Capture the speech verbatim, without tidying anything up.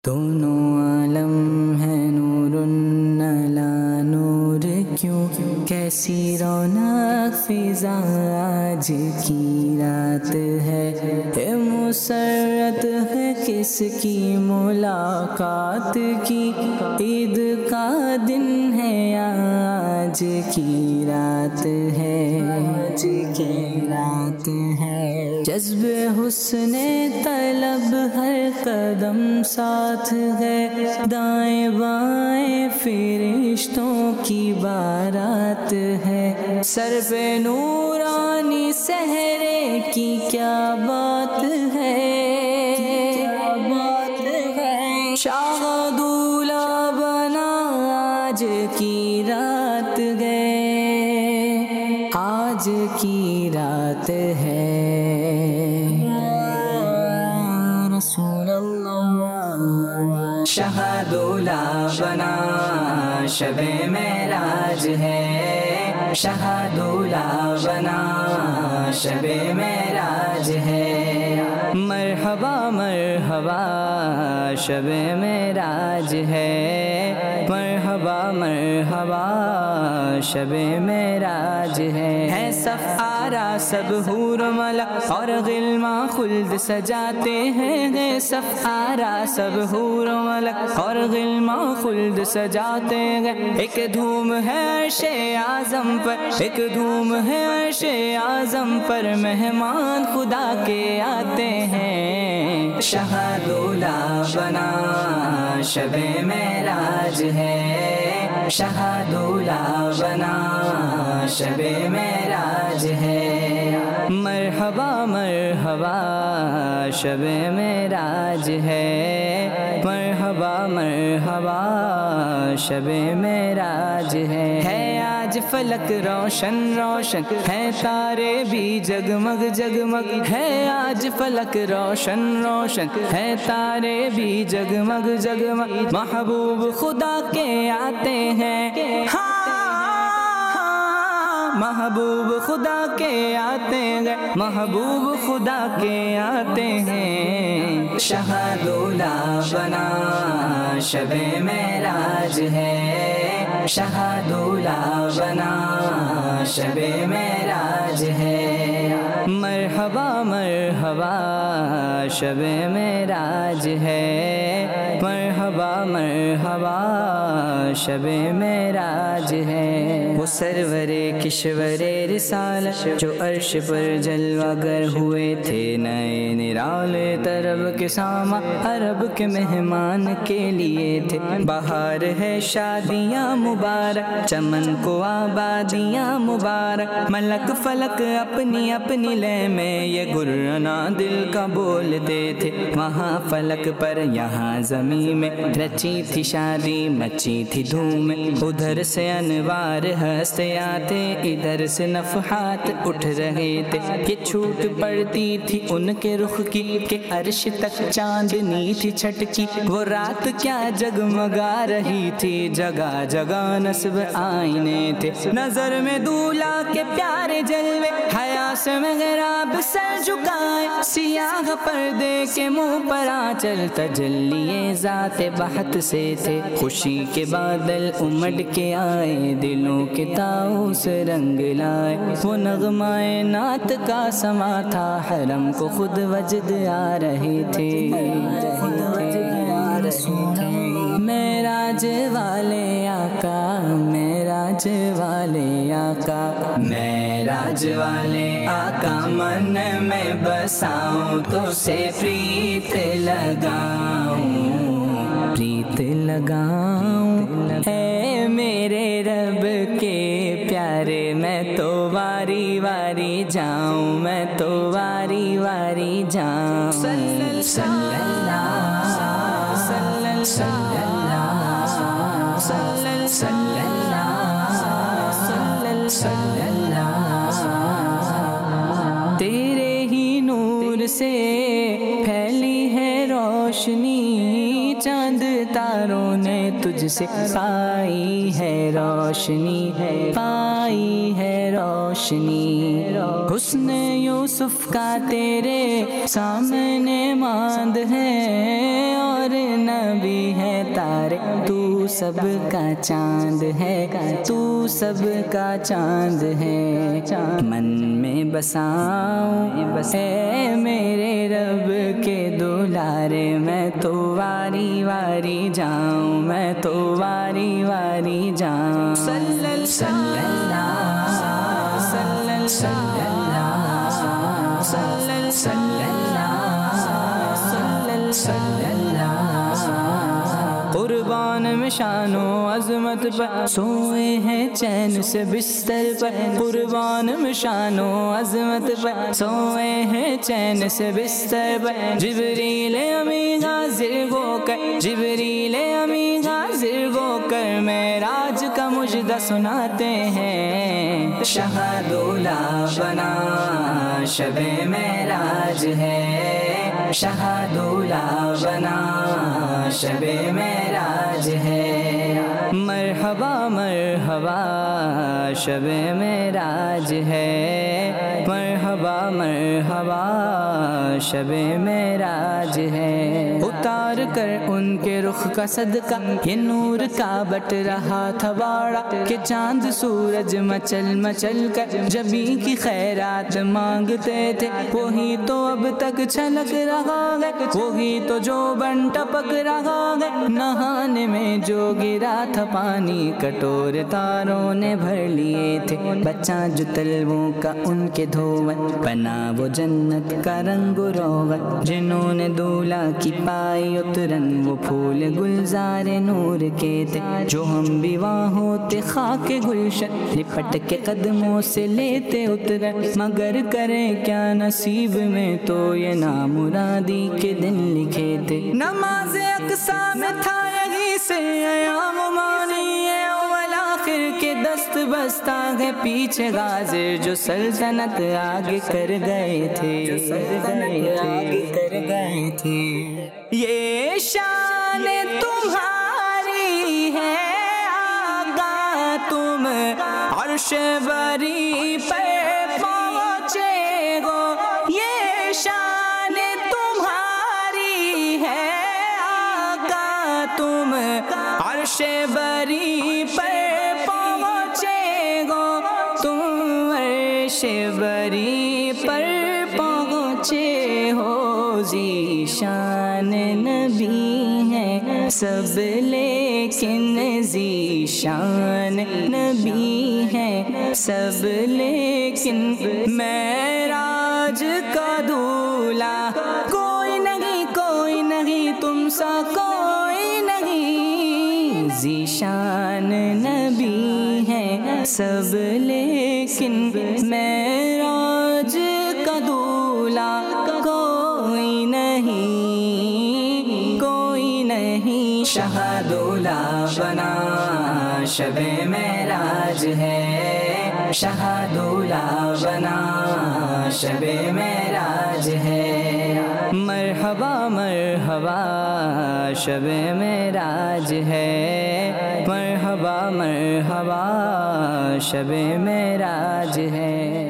دونوں عالم ہے نور علی نور، کیوں کیسی رونق فضا آج کی رات ہے، اے مسرت ہے کس کی ملاقات کی، عید کا دن ہے آج کی رات ہے، آج کی رات ہے، جذب حسن طلب ہر قدم ساتھ ہے، دائیں بائیں فرشتوں کی بارات ہے، سر پہ نورانی سہرے کی کیا بات ہے، کیا بات ہے، شاہ دولہا بنا آج کی رات گئے، آج کی رات ہے، رسول اللہ شاہ دولہا بنا شب معراج ہے، شاہ دولہا بنا شب معراج ہے، مرحبا مرحبا شب معراج ہے، مرحبا مرحبا شب معراج ہے، ہے صف آرا سب حور و ملا اور غلمان خلد سجاتے ہیں، ہے صف آرا سب حور و ملا اور غلمان خلد سجاتے ہیں، ایک دھوم ہے عرش اعظم پر، ایک دھوم ہے عرش اعظم پر، مہمان خدا کے آتے ہیں، شاہ دولہا بنا شب معراج ہے، شاہ دولہا بنا شب معراج ہے، مرحبا مرحبا شب معراج ہے، مرحبا مرحبا شب معراج ہے، ہے آج فلک روشن روشن، ہے تارے بھی جگمگ جگمگ، ہے آج فلک روشن روشن، ہے تارے بھی جگمگ جگمگ، محبوب خدا کے آتے ہیں، ہاں محبوب خدا کے آتے ہیں، محبوب خدا کے آتے ہیں، شاہ دولہا بنا شب معراج ہے، شاہ دولہا بنا شب معراج ہے، مرحبا مرحبا شب معراج ہے، مرحبا مرحبا شب معراج ہے، وہ سرور کشور رسالت جو عرش پر جلوہ گر ہوئے تھے، نئے نرالے طرب کے ساما عرب کے مہمان کے لیے تھے، بہار ہے شادیاں مبارک، چمن کو آبادیاں مبارک، ملک فلک اپنی اپنی لے میں یہ گرنا دل کا بولتے تھے، وہاں فلک پر یہاں زمین میں رچی تھی شادی مچی تھی دھوم، ادھر سے انوار ہنستے آتے ادھر سے نفحات اٹھ رہے تھے، یہ چھوٹ پڑتی تھی ان کے رخ کی کہ عرش تک چاندنی تھی چھٹکی، وہ رات کیا جگمگا رہی تھی، جگہ جگہ نصب آئینے تھے، نظر میں دولہا کے پیارے جلوے، حیا سے محراب سر جھکائے، سیاہ پردے کے منہ پر آنچل تجلیے ذات بہت سے تھے، خوشی کے بادل امڑ کے آئے، دلوں کے طاؤس رنگ لائے، وہ نغمائے نعت کا سما تھا، حرم کو خود وجد آ رہے تھے، معراج والے آقا معراج والے آقا معراج والے آقا، من میں بساؤں تو سے پریت لگاؤں، پریت لگاؤں، اے میرے رب کے پیارے، میں تو واری واری جاؤں، میں تو واری واری جاؤں، صلی اللہ صلی اللہ صلی اللہ صلی اللہ، تیرے ہی نور سے پھیلی ہے روشنی، چاند تاروں نے تجھ سے پائی ہے روشنی، پائی ہے روشنی۔ حسن یوسف کا تیرے سامنے ماند ہے، اور نبی ہے تارے تو سب کا چاند ہے، تو سب کا چاند ہے۔ من میں بساؤں اے میرے رب کے دلارے، میں تو واری واری جاؤں، میں تو واری واری جاؤں۔ صلی اللہ صلی اللہ صلی اللہ صلی اللہ صلی اللہ۔ قربان میں شان و عظمت پر سوئے ہیں چین سے بستر پر، قربان میں شان و عظمت پر سوئے ہیں چین سے بستر پر۔ جبریل امین حاضر ہو کر، جبریل امین حاضر ہو کر معراج کا مجدہ سناتے ہیں۔ شاہ دولا بنا شب معراج ہے، شاہ دولا بنا شب معراج ہے۔ مرحبا مرحبا شب معراج ہے، مرحبا مرحبا شب معراج ہے۔ اتار کر ان کے رخ کا صدقہ یہ نور کا بٹ رہا تھا باڑا، کہ چاند سورج مچل مچل کر جبی کی خیرات مانگتے تھے، وہی تو اب تک چھلک رہا ہے، وہی تو جو بن ٹپک رہا ہے۔ نہانے میں جو گرا تھا پانی کٹور تاروں نے بھر لیے تھے، بچہ جو تلووں کا ان کے دھون بنا وہ جنت کا رنگ روغن۔ جنہوں نے دولہا کی پائی اترن وہ پھول گلزار نور کے تھے، جو ہم بھی وہاں ہوتے خاک گلشن لپٹ کے قدموں سے لیتے اترن۔ مگر کریں کیا نصیب میں تو یہ نامرادی کے دن لکھے تھے۔ نماز اقصا میں تھا یہی سے ایام مانی اول آخر کے دست بستہ ہے پیچھے غازر جو سلطنت آگے کر گئے تھے، جو سلطنت آگے کر گئے تھے۔ یہ شان تمہاری ہے آقا، تم عرش بری پر پہنچے ہو، یہ شان تمہاری ہے آقا، تم عرش بری پر پہنچے ہو، تم عرش بری پر پہنچے ہو۔ ذیشان نبی ہے سب لیکن ذیشان نبی ہے سب لیکن، معراج کا دولہا کوئی نہیں کوئی نہیں تم سا کوئی نہیں۔ ذیشان نبی ہے سب لیکن، معراج کا دولہا کوئی نہیں کوئی نہیں۔ شاہ دولا بنا شب معراج ہے، شاہ دولا بنا شب معراج ہے۔ مرحبا مرحبا شب معراج ہے، مرحبا مرحبا شب معراج ہے۔